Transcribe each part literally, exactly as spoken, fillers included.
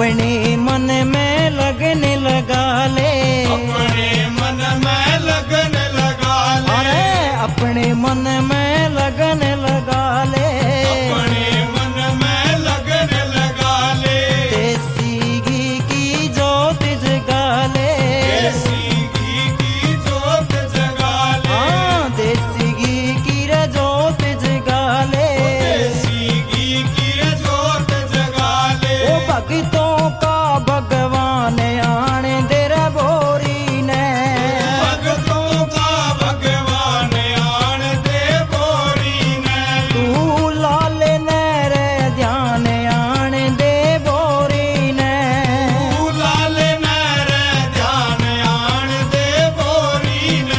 अपने मन में लगन लगा ले, अपने मन में लगन लगा ले, अरे अपने मन में लगन लगा ले, अपने मन में लगन लगा ले। देसी घी की जोत जगा ले, देसी घी की जोत जगा ले, हाँ देसी घी की रे जोत जगा ले, देसी घी की जोत जगा ले। ओ भक्तों का भगवान आन दे रे बोरी ने, भक्तों का भगवान आन दे बोरी ने, तू लाल ने रे ध्यान आन दे बोरी ने, तू लाल नर ध्यान आन दे बोरी ने।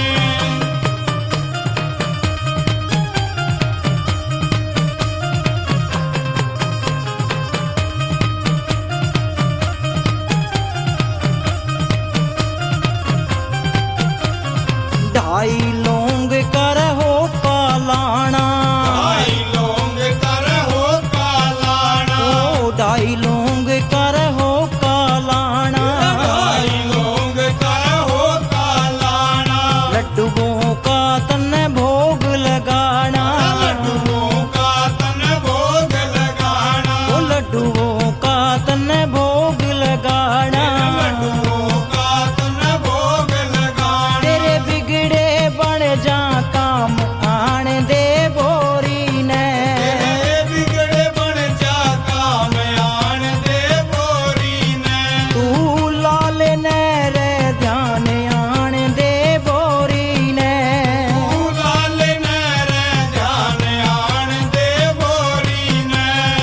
ढाई लोंग कर हो पालाना, ढाई लोग कर हो कालाना, ओ ढाई लोंग कर हो पालाना, ढाई लोग कर हो कालाना। लड्डुओं का तन भोग लगाना, लड्डुओं का तन भोग लगाना, ओ लड्डुओं का तन भोग लगाना, लड्डुओं का तन भोग लगाना। तेरे बिगड़े बन जा काम आन दे बोरी ने, तेरे बिगड़े बन जा काम आन दे बोरी ने, तू लाल ने रे ध्यान आन दे बोरी ने, तू लाल नर ध्यान आन दे बोरी ने।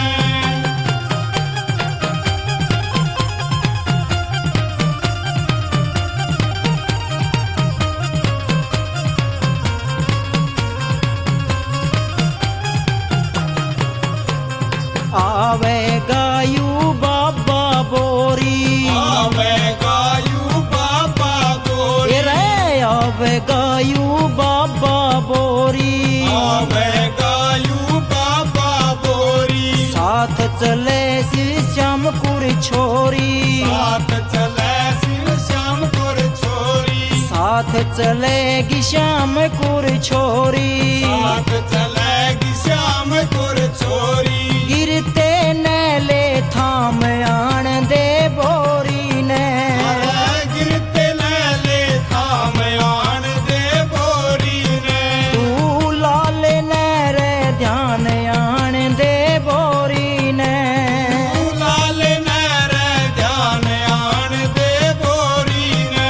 आवे गायू बाबा बोरी, आवे गायू बाबा गोरी, ए रे आवे गायू बाबा बोरी, आवे गायू बाबा बोरी। साथ चले श्री श्याम कुर छोरी, साथ चले शिव श्याम गुर छोरी, साथ चलेगी श्याम कुर छोरी, साथ चलेगी श्याम गुर छोरी। गिरते नैले थाम आन दे बोरी ने, गिरते लैले थाम आन दे बोरी ने, तू लाल ने रे ध्यान आन दे बोरी ने, तू लाल नर ध्यान आन दे बोरी ने।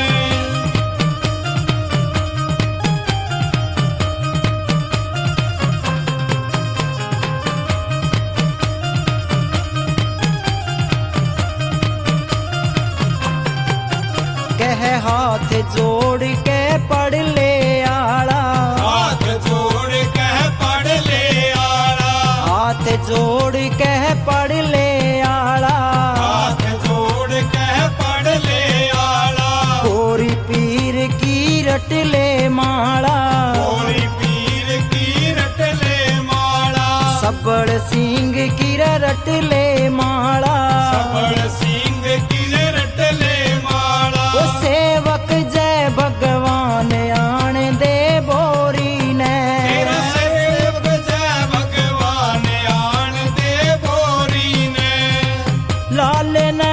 कह हाथ जोड़ के पढ़ ले आला, हाथ जोड़ कह पढ़ ले आला, हाथ जोड़ के पढ़ ले आला, हाथ जोड़ कह पढ़ ले आला। गोरी पीर की रट ले माला, गोरी पीर की रट ले माला, सबड़ सिंह की रट ले माला, सबड़ सिंह की रट ले माला। ओ सेवक जय भगवान आन दे बोरी ने, तेरा सेवक जय भगवान आन दे बोरी ने, लाल ने